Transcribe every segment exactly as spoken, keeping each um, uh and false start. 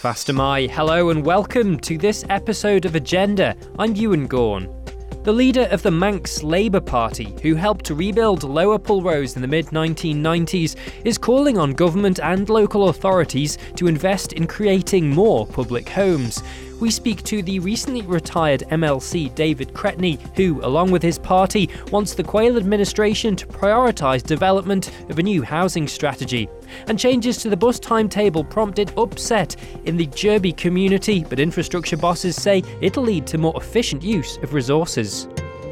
Fast am I. Hello and welcome to this episode of Agenda. I'm Ewan Gorn. The leader of the Manx Labour Party, who helped to rebuild Lower Pulrose in the mid nineteen nineties, is calling on government and local authorities to invest in creating more public homes. We speak to the recently retired M L C David Cretney, who, along with his party, wants the Quayle administration to prioritise development of a new housing strategy. And changes to the bus timetable prompted upset in the Derby community, but infrastructure bosses say it'll lead to more efficient use of resources.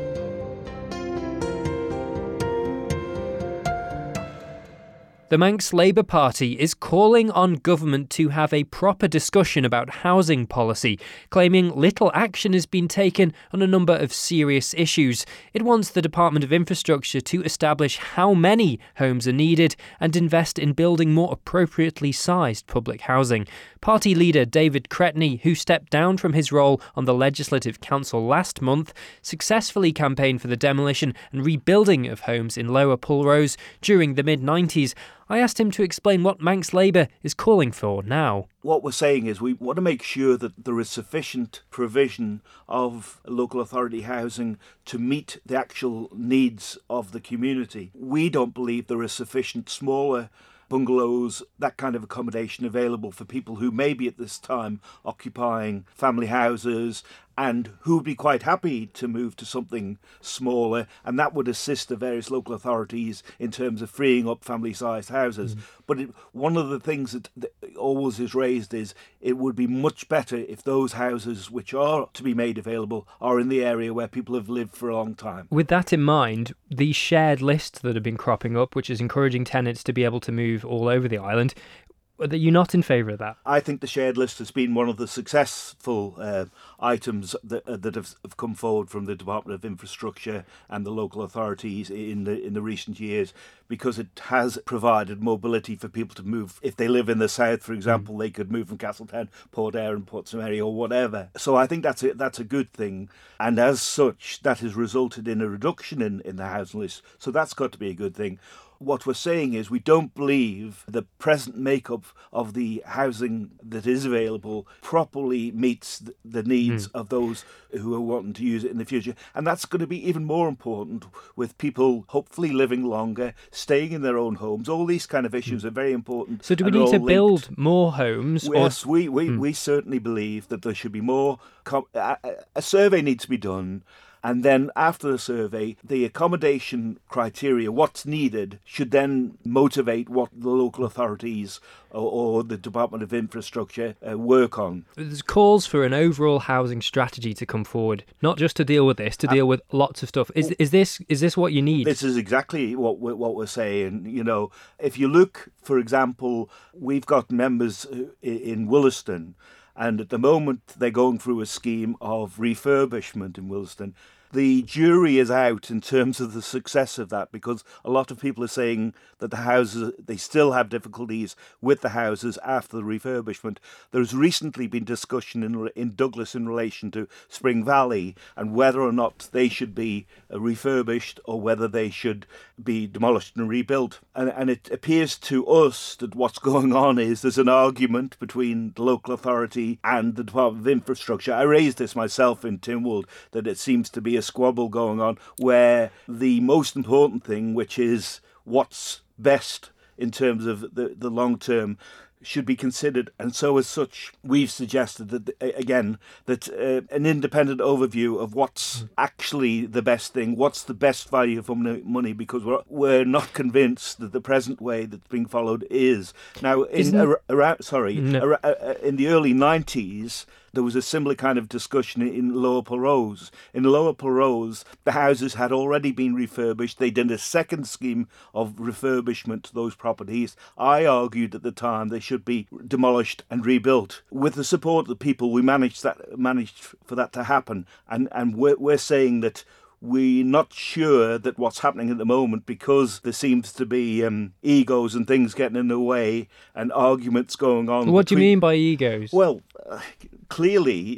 The Manx Labour Party is calling on government to have a proper discussion about housing policy, claiming little action has been taken on a number of serious issues. It wants the Department of Infrastructure to establish how many homes are needed and invest in building more appropriately sized public housing. Party leader David Cretney, who stepped down from his role on the Legislative Council last month, successfully campaigned for the demolition and rebuilding of homes in Lower Pulrose during the mid nineties. I asked him to explain what Manx Labour is calling for now. What we're saying is we want to make sure that there is sufficient provision of local authority housing to meet the actual needs of the community. We don't believe there is sufficient smaller bungalows, that kind of accommodation available for people who may be at this time occupying family houses and who would be quite happy to move to something smaller, and that would assist the various local authorities in terms of freeing up family-sized houses. Mm. But it, one of the things that, that always is raised is it would be much better if those houses which are to be made available are in the area where people have lived for a long time. With that in mind, the shared lists that have been cropping up, which is encouraging tenants to be able to move all over the island, are you not in favour of that? I think the shared list has been one of the successful uh, items that, uh, that have, have come forward from the Department of Infrastructure and the local authorities in the in the recent years, because it has provided mobility for people to move. If they live in the south, for example, mm. they could move from Castletown, Port Eyre and Portsomerry or whatever. So I think that's a, that's a good thing. And as such, that has resulted in a reduction in, in the housing list. So that's got to be a good thing. What we're saying is we don't believe the present makeup of the housing that is available properly meets the needs mm. of those who are wanting to use it in the future. And that's going to be even more important with people hopefully living longer, staying in their own homes. All these kind of issues mm. are very important. So do we need to build linked. more homes? Yes, or... we, we, mm. we certainly believe that there should be more. Com- a, a survey needs to be done. And then after the survey, the accommodation criteria, what's needed, should then motivate what the local authorities or, or the Department of Infrastructure uh, work on. There's calls for an overall housing strategy to come forward, not just to deal with this, to deal with lots of stuff. Is is this is this what you need? This is exactly what we're, what we're saying. You know, if you look, for example, we've got members in Williston, and at the moment they're going through a scheme of refurbishment in Williston. The jury is out in terms of the success of that, because a lot of people are saying that the houses, they still have difficulties with the houses after the refurbishment. There's recently been discussion in, in Douglas in relation to Spring Valley and whether or not they should be refurbished or whether they should be demolished and rebuilt. And, and it appears to us that what's going on is there's an argument between the local authority and the Department of Infrastructure. I raised this myself in Tynwald, that it seems to be a squabble going on where the most important thing, which is what's best in terms of the, the long term, should be considered. And so as such, we've suggested that, again, that uh, an independent overview of what's actually the best thing, what's the best value for money, because we're, we're not convinced that the present way that's being followed is. Now, in ar- around, sorry, no. ar- in the early nineties, there was a similar kind of discussion in Lower Pulrose. In Lower Pulrose, the houses had already been refurbished. They did a second scheme of refurbishment to those properties. I argued at the time they should be demolished and rebuilt. With the support of the people, we managed that managed for that to happen. And and we're, we're saying that we're not sure that what's happening at the moment, because there seems to be um, egos and things getting in the way and arguments going on. What between... do you mean by egos? Well, uh, clearly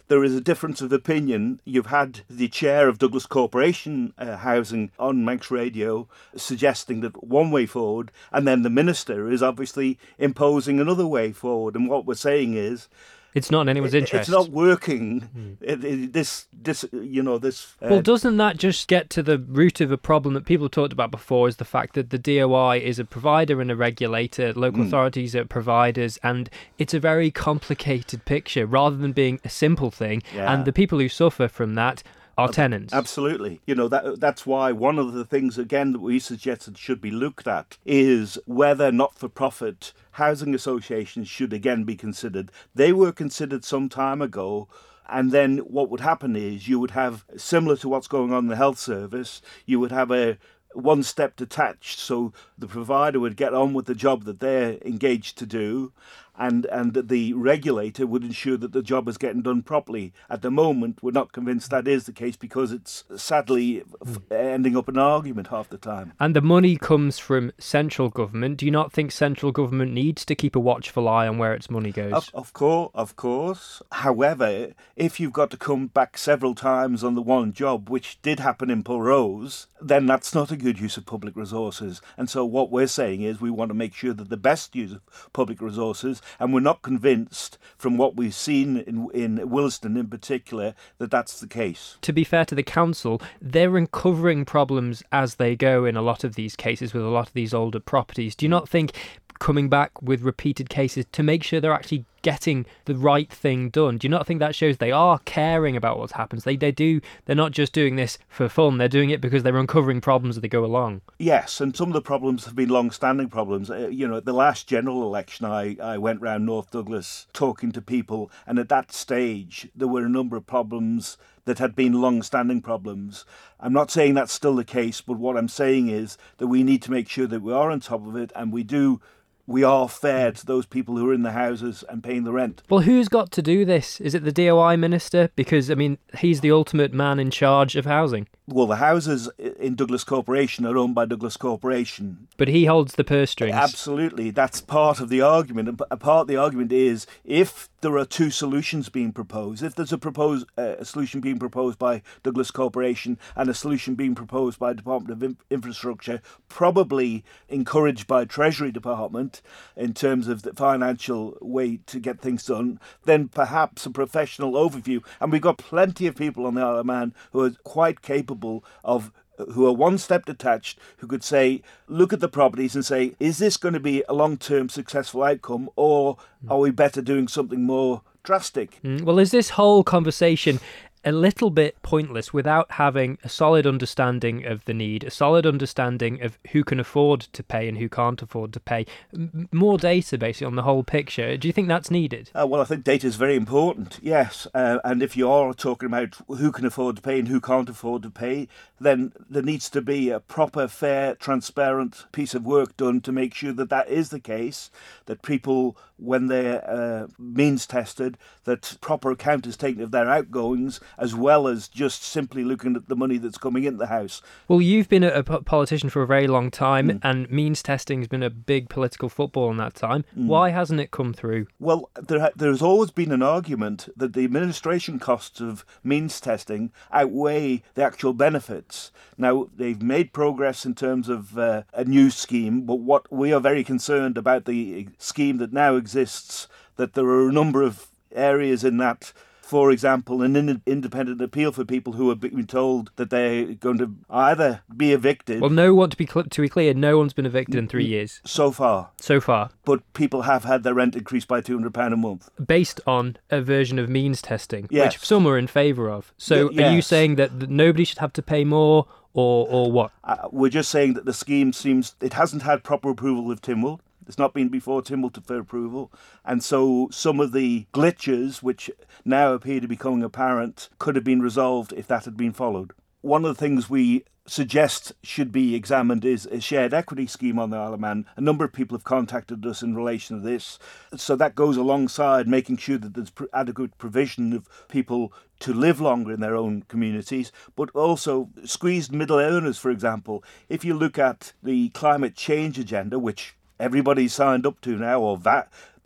there is a difference of opinion. You've had the chair of Douglas Corporation uh, Housing on Manx Radio suggesting that one way forward, and then the minister is obviously imposing another way forward. And what we're saying is, it's not in anyone's it, interest. It's not working. Mm. It, it, this, this, you know, this. Uh, well, doesn't that just get to the root of a problem that people talked about before? Is the fact that the D O I is a provider and a regulator, local mm. authorities are providers, and it's a very complicated picture rather than being a simple thing. Yeah. And the people who suffer from that are tenants. Absolutely. You know, that that's why one of the things, again, that we suggested should be looked at is whether not-for-profit housing associations should again be considered. They were considered some time ago, and then what would happen is you would have, similar to what's going on in the health service, you would have a one step detached, so the provider would get on with the job that they're engaged to do, and and the regulator would ensure that the job is getting done properly. At the moment, we're not convinced that is the case because it's sadly f- ending up an argument half the time. And the money comes from central government. Do you not think central government needs to keep a watchful eye on where its money goes? Of, of course, of course. However, if you've got to come back several times on the one job, which did happen in Pulrose, then that's not a good use of public resources. And so what we're saying is we want to make sure that the best use of public resources, and we're not convinced from what we've seen in, in Williston in particular that that's the case. To be fair to the council, they're uncovering problems as they go in a lot of these cases with a lot of these older properties. Do you not think coming back with repeated cases to make sure they're actually getting the right thing done, do you not think that shows they are caring about what happens? They they do, they're not just doing this for fun, they're doing it because they're uncovering problems as they go along. Yes, and some of the problems have been long-standing problems. Uh, you know, at the last general election, I, I went round North Douglas talking to people, and at that stage, there were a number of problems that had been long-standing problems. I'm not saying that's still the case, but what I'm saying is that we need to make sure that we are on top of it, and we do we are fair to those people who are in the houses and paying the rent. Well, who's got to do this? Is it the D O I minister? Because, I mean, he's the ultimate man in charge of housing. Well, the houses in Douglas Corporation are owned by Douglas Corporation. But he holds the purse strings. Absolutely. That's part of the argument. And a part of the argument is if there are two solutions being proposed, if there's a, propose, uh, a solution being proposed by Douglas Corporation and a solution being proposed by Department of In- Infrastructure, probably encouraged by Treasury Department in terms of the financial way to get things done, then perhaps a professional overview. And we've got plenty of people on the Isle of Man who are quite capable of who are one step detached, who could say, look at the properties and say, is this going to be a long-term successful outcome, or are we better doing something more drastic? Mm, well, is this whole conversation a little bit pointless without having a solid understanding of the need, a solid understanding of who can afford to pay and who can't afford to pay, M- more data basically on the whole picture? Do you think that's needed? Uh, well, I think data is very important, yes. Uh, and if you are talking about who can afford to pay and who can't afford to pay, then there needs to be a proper, fair, transparent piece of work done to make sure that that is the case, that people, when they're uh, means tested, that proper account is taken of their outgoings, as well as just simply looking at the money that's coming into the house. Well, you've been a politician for a very long time, mm. and means testing has been a big political football in that time. Mm. Why hasn't it come through? Well, there ha- there's always been an argument that the administration costs of means testing outweigh the actual benefits. Now, they've made progress in terms of uh, a new scheme, but what we are very concerned about the scheme that now exists, that there are a number of areas in that. For example, an in- independent appeal for people who have been told that they're going to either be evicted. Well, no one, to be cl- to be clear, no one's been evicted in three years. So far. So far. But people have had their rent increased by two hundred pounds a month. Based on a version of means testing, yes. which some are in favour of. So y- yes. Are you saying that, that nobody should have to pay more, or, or what? Uh, we're just saying that the scheme seems, it hasn't had proper approval of Tynwald. It's not been before Tynwald for approval. And so some of the glitches, which now appear to be becoming apparent, could have been resolved if that had been followed. One of the things we suggest should be examined is a shared equity scheme on the Isle of Man. A number of people have contacted us in relation to this. So that goes alongside making sure that there's adequate provision of people to live longer in their own communities, but also squeezed middle earners, for example. If you look at the climate change agenda, which everybody's signed up to now, or that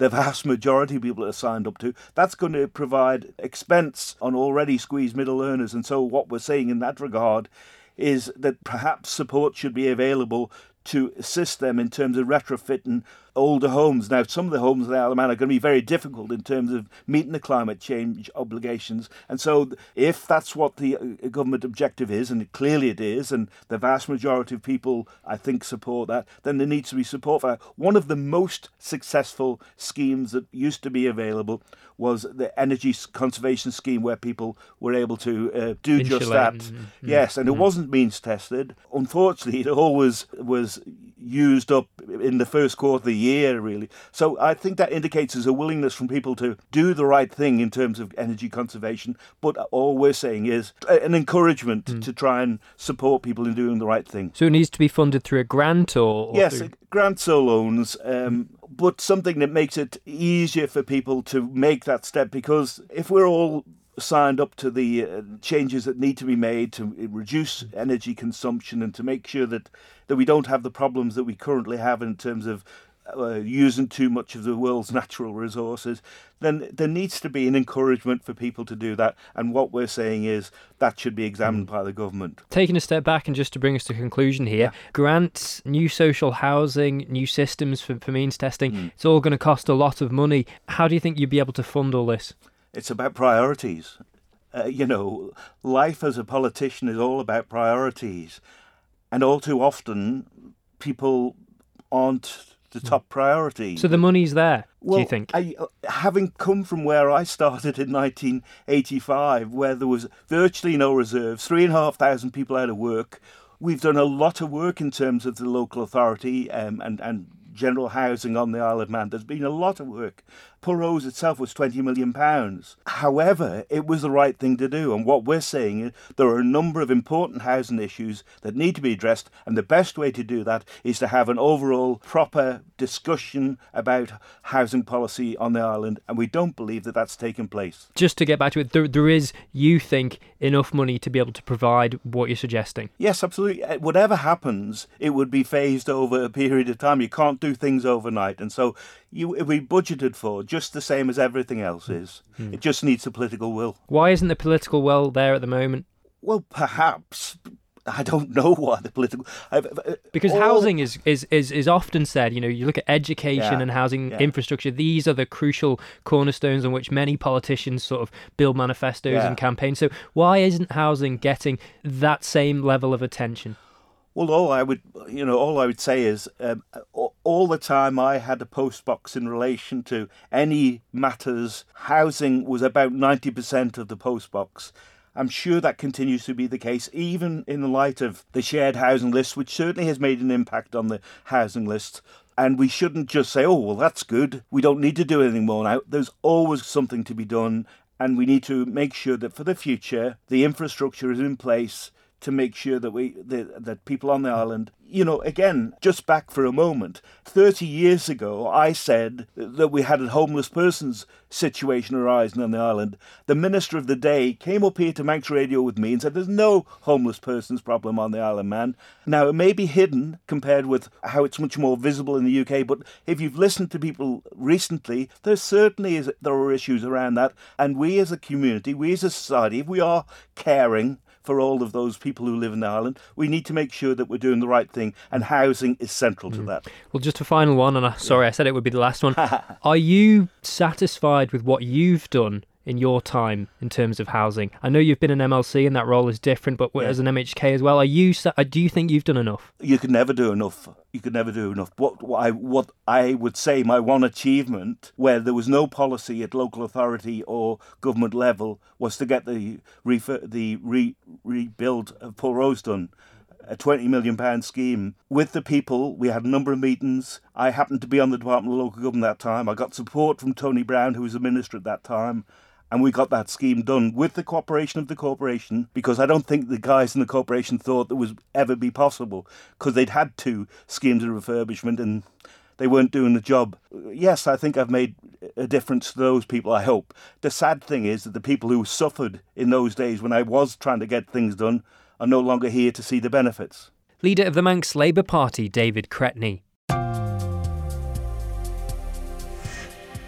the vast majority of people are signed up to, that's going to provide expense on already squeezed middle earners. And so what we're saying in that regard is that perhaps support should be available to assist them in terms of retrofitting older homes. Now, some of the homes in the Isle of Man are going to be very difficult in terms of meeting the climate change obligations. And so if that's what the government objective is, and clearly it is, and the vast majority of people, I think, support that, then there needs to be support for that. One of the most successful schemes that used to be available was the energy conservation scheme, where people were able to uh, do Insulate. just that. Mm-hmm. Yes, and mm-hmm. it wasn't means tested. Unfortunately, it always was used up in the first quarter of the year, really. So I think that indicates there's a willingness from people to do the right thing in terms of energy conservation, but all we're saying is an encouragement mm. to try and support people in doing the right thing. So it needs to be funded through a grant or... or yes, through... grants or loans, um, but something that makes it easier for people to make that step, because if we're all signed up to the uh, changes that need to be made to reduce energy consumption and to make sure that, that we don't have the problems that we currently have in terms of uh, using too much of the world's natural resources, then there needs to be an encouragement for people to do that. And what we're saying is that should be examined by the government. Taking a step back, and just to bring us to conclusion here, yeah. grants, new social housing, new systems for, for means testing, mm. it's all going to cost a lot of money. How do you think you'd be able to fund all this? It's about priorities. Uh, you know, life as a politician is all about priorities. And all too often, people aren't the top priority. So the money's there, well, do you think? I, having come from where I started in nineteen eighty-five, where there was virtually no reserves, three and a half thousand people out of work, we've done a lot of work in terms of the local authority um, and, and general housing on the Isle of Man. There's been a lot of work. Pulrose itself was twenty million pounds. However, it was the right thing to do. And what we're saying is there are a number of important housing issues that need to be addressed. And the best way to do that is to have an overall proper discussion about housing policy on the island. And we don't believe that that's taken place. Just to get back to it, there, there is, you think, enough money to be able to provide what you're suggesting? Yes, absolutely. Whatever happens, it would be phased over a period of time. You can't do things overnight. And so you, it will be budgeted for just the same as everything else is. Mm. It just needs the political will. Why isn't the political will there at the moment? Well, perhaps... I don't know why the political... I've, because all... housing is, is, is, is often said, you know, you look at education yeah, and housing yeah. infrastructure, these are the crucial cornerstones on which many politicians sort of build manifestos yeah. and campaigns. So why isn't housing getting that same level of attention? Well, all I would, you know, all I would say is, um, all the time I had a post box in relation to any matters, housing was about ninety percent of the post box. I'm sure that continues to be the case, even in the light of the shared housing list, which certainly has made an impact on the housing list. And we shouldn't just say, oh, well, that's good. We don't need to do anything more now. There's always something to be done. And we need to make sure that for the future, the infrastructure is in place to make sure that we the, that people on the island, you know, again, just back for a moment, thirty years ago, I said that we had a homeless persons situation arising on the island. The minister of the day came up here to Manx Radio with me and said there's no homeless persons problem on the Isle of Man. Now, it may be hidden compared with how it's much more visible in the U K, but if you've listened to people recently, there certainly is there are issues around that. And we as a community, we as a society, if we are caring for all of those people who live in the island, we need to make sure that we're doing the right thing, and housing is central to mm. that. Well, just a final one, and I, sorry, I said it would be the last one. Are you satisfied with what you've done in your time in terms of housing? I know you've been an M L C and that role is different, but yeah. as an M H K as well, are you? Do you think you've done enough? You could never do enough. You could never do enough. What, what I what I would say my one achievement, where there was no policy at local authority or government level, was to get the refer, the re, rebuild of Pulrose done. A twenty million pounds scheme with the people. We had a number of meetings. I happened to be on the Department of Local Government at that time. I got support from Tony Brown, who was the minister at that time. And we got that scheme done with the cooperation of the corporation, because I don't think the guys in the corporation thought that was ever be possible, because they'd had two schemes of refurbishment and they weren't doing the job. Yes, I think I've made a difference to those people, I hope. The sad thing is that the people who suffered in those days when I was trying to get things done are no longer here to see the benefits. Leader of the Manx Labour Party, David Cretney.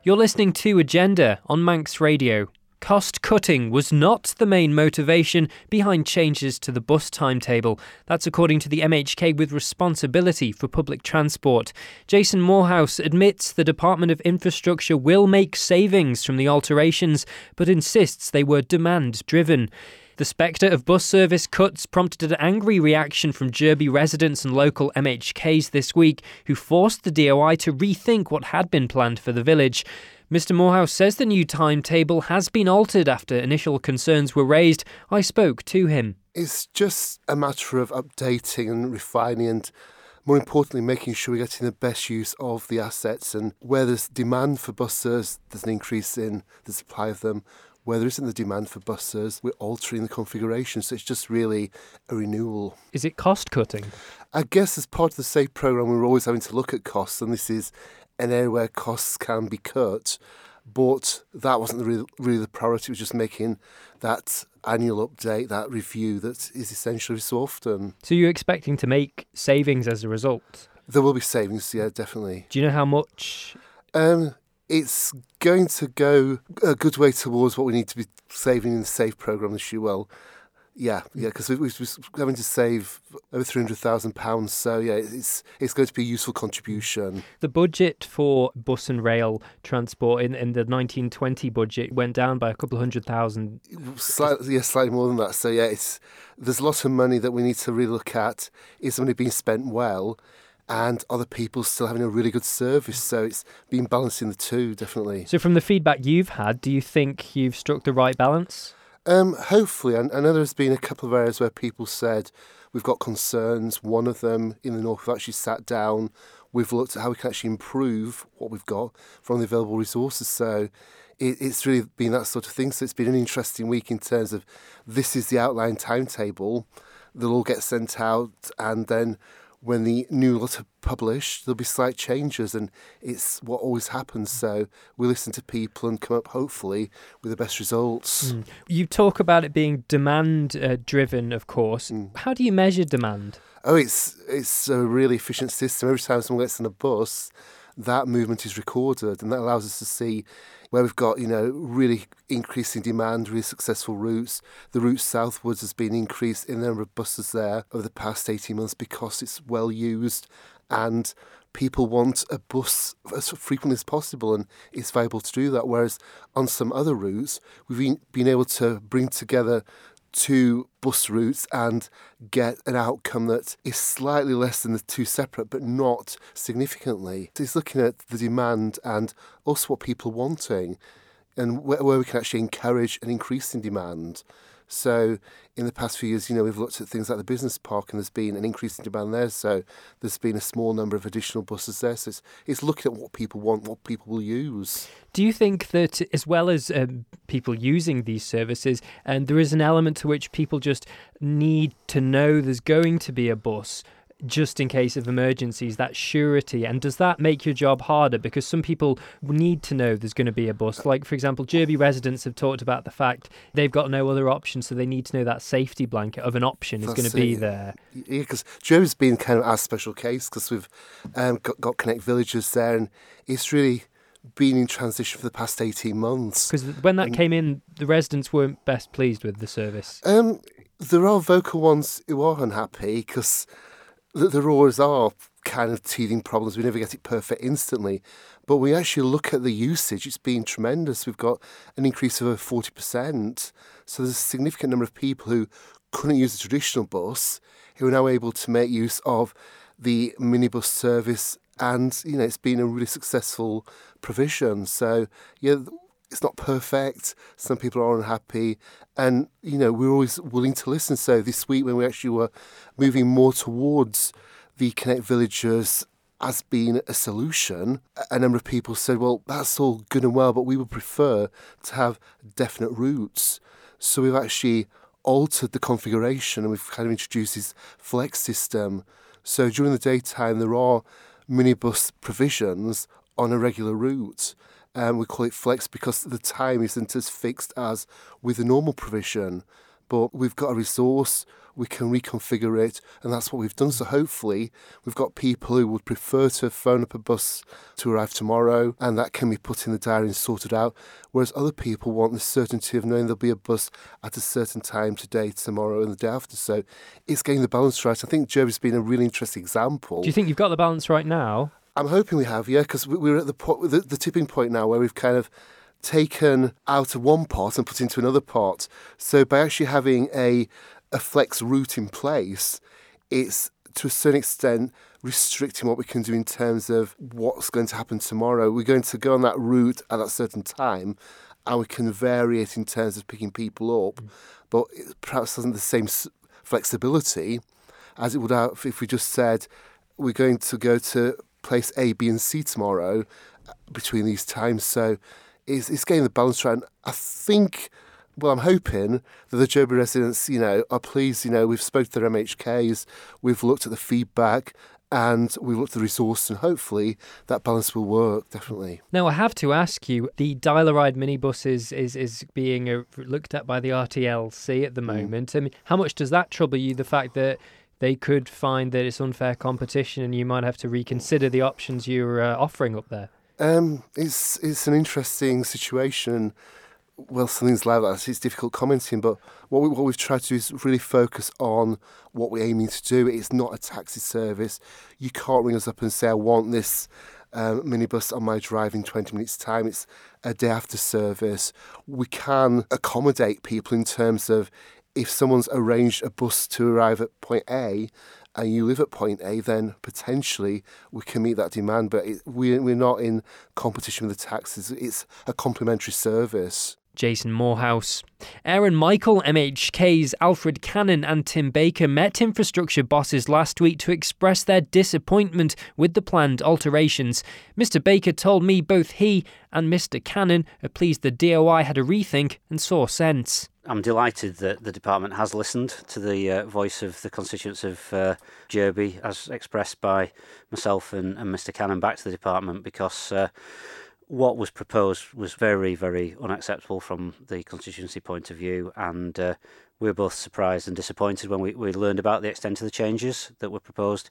You're listening to Agenda on Manx Radio. Cost cutting was not the main motivation behind changes to the bus timetable. That's according to the M H K with responsibility for public transport. Jason Morehouse admits the Department of Infrastructure will make savings from the alterations, but insists they were demand-driven. The spectre of bus service cuts prompted an angry reaction from Derby residents and local M H Ks this week, who forced the D O I to rethink what had been planned for the village. Mister Morehouse says the new timetable has been altered after initial concerns were raised. I spoke to him. It's just a matter of updating and refining and, more importantly, making sure we're getting the best use of the assets. And where there's demand for buses, there's an increase in the supply of them. Where there isn't the demand for buses, we're altering the configuration. So it's just really a renewal. Is it cost cutting? I guess as part of the SAFE programme, we're always having to look at costs, and this is an area where costs can be cut. But that wasn't really, really the priority. It was just making that annual update, that review that is essentially so often. So you're expecting to make savings as a result? There will be savings, yeah, definitely. Do you know how much? Um, it's going to go a good way towards what we need to be saving in the SAFE programme this year. Well, yeah, yeah, because we, we, we're having to save over three hundred thousand pounds. So, yeah, it's it's going to be a useful contribution. The budget for bus and rail transport in, in the nineteen twenty budget went down by a couple of hundred thousand. Slightly, yeah, slightly more than that. So, yeah, it's there's a lot of money that we need to really look at. Is the money being spent well? And other people still having a really good service. So it's been balancing the two, definitely. So from the feedback you've had, do you think you've struck the right balance? Um, hopefully. I, I know there's been a couple of areas where people said we've got concerns. One of them in the north, we've actually sat down. We've looked at how we can actually improve what we've got from the available resources. So it, it's really been that sort of thing. So it's been an interesting week in terms of this is the outline timetable. They'll all get sent out, and then when the new lot are published, there'll be slight changes, and it's what always happens. So we listen to people and come up, hopefully, with the best results. Mm. You talk about it being demand-driven, uh, of course. Mm. How do you measure demand? Oh, it's it's a really efficient system. Every time someone gets on a bus, that movement is recorded, and that allows us to see where we've got, you know, really increasing demand, really successful routes. The route southwards has been increased in the number of buses there over the past eighteen months because it's well used and people want a bus as frequently as possible, and it's viable to do that. Whereas on some other routes, we've been able to bring together two bus routes and get an outcome that is slightly less than the two separate, but not significantly. It's looking at the demand and also what people are wanting, and where, where we can actually encourage an increase in demand. So in the past few years, you know, we've looked at things like the business park, and there's been an increase in demand there. So there's been a small number of additional buses there. So it's, it's looking at what people want, what people will use. Do you think that as well as um, people using these services, and there is an element to which people just need to know there's going to be a bus just in case of emergencies, that surety? And does that make your job harder? Because some people need to know there's going to be a bus. Like, for example, Derby residents have talked about the fact they've got no other option, so they need to know that safety blanket of an option is That's going to be there. Yeah, because Derby's been kind of our special case because we've um, got, got Connect Villages there, and it's really been in transition for the past eighteen months. Because when that and, came in, the residents weren't best pleased with the service. Um, there are vocal ones who are unhappy because there always are kind of teething problems. We never get it perfect instantly. But we actually look at the usage. It's been tremendous. We've got an increase of over forty percent. So there's a significant number of people who couldn't use the traditional bus who are now able to make use of the minibus service. And, you know, it's been a really successful provision. So, yeah, it's not perfect. Some people are unhappy. And, you know, we're always willing to listen. So this week when we actually were moving more towards the Connect Villages as being a solution, a number of people said, well, that's all good and well, but we would prefer to have definite routes. So we've actually altered the configuration, and we've kind of introduced this flex system. So during the daytime, there are minibus provisions on a regular route. Um, we call it flex because the time isn't as fixed as with a normal provision. but we've got a resource, we can reconfigure it, and that's what we've done. So hopefully we've got people who would prefer to phone up a bus to arrive tomorrow, and that can be put in the diary and sorted out, whereas other people want the certainty of knowing there'll be a bus at a certain time today, tomorrow and the day after. So it's getting the balance right. I think Derby's been a really interesting example. Do you think you've got the balance right now? I'm hoping we have, yeah, because we're at the, po- the the tipping point now where we've kind of taken out of one pot and put into another pot. So by actually having a a flex route in place, it's to a certain extent restricting what we can do in terms of what's going to happen tomorrow. We're going to go on that route at that certain time, and we can vary it in terms of picking people up, but it perhaps doesn't have the same flexibility as it would have if we just said we're going to go to place A, B and C tomorrow between these times. So it's, it's getting the balance right. And I think, well, I'm hoping that the Derby residents, you know, are pleased. You know, we've spoken to their M H Ks, we've looked at the feedback, and we've looked at the resource, and hopefully that balance will work, definitely. Now, I have to ask you, the Dial-A-Ride minibus is, is, is being uh, looked at by the R T L C at the moment. Mm. I mean, how much does that trouble you, the fact that they could find that it's unfair competition and you might have to reconsider the options you're uh, offering up there? Um, it's it's an interesting situation. Well, something's like that, it's difficult commenting, but what, we, what we've tried to do is really focus on what we're aiming to do. It's not a taxi service. You can't ring us up and say, I want this um, minibus on my drive in twenty minutes' time. It's a day after service. We can accommodate people in terms of if someone's arranged a bus to arrive at point A and you live at point A, then potentially we can meet that demand. But it, we, we're not in competition with the taxis. It's a complementary service. Jason Morehouse. Aaron Michael, M H K's Alfred Cannon and Tim Baker met infrastructure bosses last week to express their disappointment with the planned alterations. Mister Baker told me both he and Mister Cannon are pleased the D O I had a rethink and saw sense. I'm delighted that the department has listened to the uh, voice of the constituents of uh, Derby, as expressed by myself and, and Mister Cannon back to the department, because uh, what was proposed was very, very unacceptable from the constituency point of view, and uh, we were both surprised and disappointed when we, we learned about the extent of the changes that were proposed,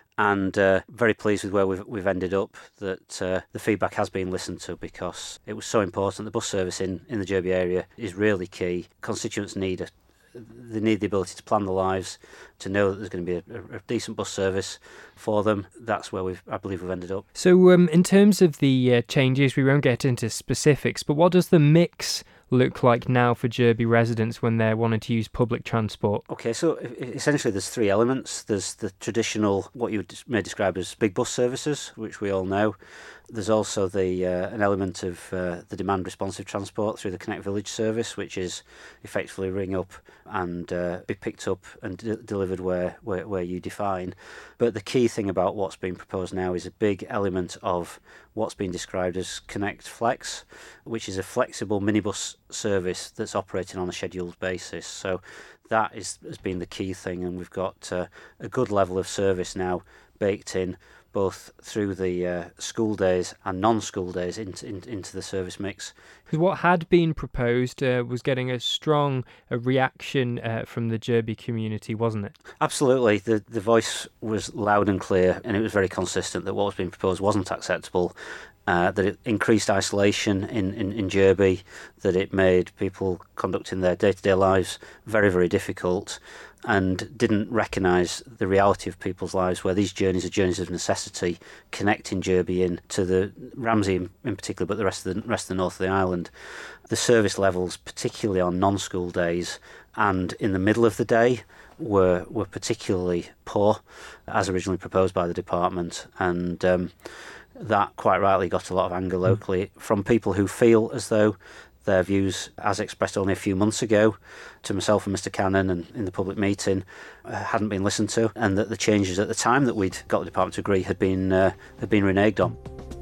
and uh, very pleased with where we've, we've ended up, that uh, the feedback has been listened to, because it was so important. The bus service in, in the Derby area is really key. Constituents need a They need the ability to plan their lives, to know that there's going to be a, a decent bus service for them. That's where we've, I believe we've ended up. So um, in terms of the uh, changes, we won't get into specifics, but what does the mix look like now for Derby residents when they're wanting to use public transport? Okay, so essentially there's three elements. There's the traditional, what you may describe as big bus services, which we all know. There's also the uh, an element of uh, the demand responsive transport through the Connect Village service, which is effectively ring up and uh, be picked up and d- delivered where, where, where you define. But the key thing about what's being proposed now is a big element of what's been described as Connect Flex, which is a flexible minibus service that's operating on a scheduled basis. So that is, has been the key thing, and we've got uh, a good level of service now baked in, both through the uh, school days and non-school days into, in, into the service mix. Because what had been proposed uh, was getting a strong uh, reaction uh, from the Derby community, wasn't it? Absolutely. The the voice was loud and clear, and it was very consistent that what was being proposed wasn't acceptable, uh, that it increased isolation in, in, in Derby, that it made people conducting their day-to-day lives very, very difficult, and didn't recognise the reality of people's lives, where these journeys are journeys of necessity, connecting Derby in to the Ramsey in, in particular, but the rest of the rest of the north of the island. The service levels, particularly on non-school days and in the middle of the day, were were particularly poor, as originally proposed by the department, and um, that quite rightly got a lot of anger locally from people who feel as though their views, as expressed only a few months ago to myself and Mister Cannon and in the public meeting, uh, hadn't been listened to, and that the changes at the time that we'd got the department to agree had been uh, had been reneged on.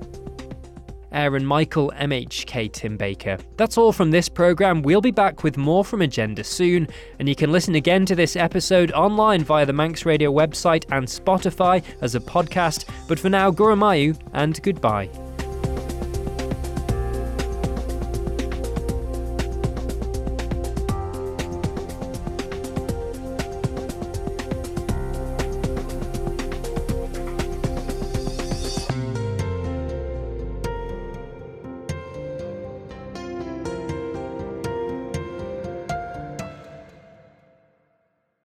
Aaron Michael, M H K, Tim Baker. That's all from this programme. We'll be back with more from Agenda soon, and you can listen again to this episode online via the Manx Radio website and Spotify as a podcast. But for now, Guramayu and goodbye.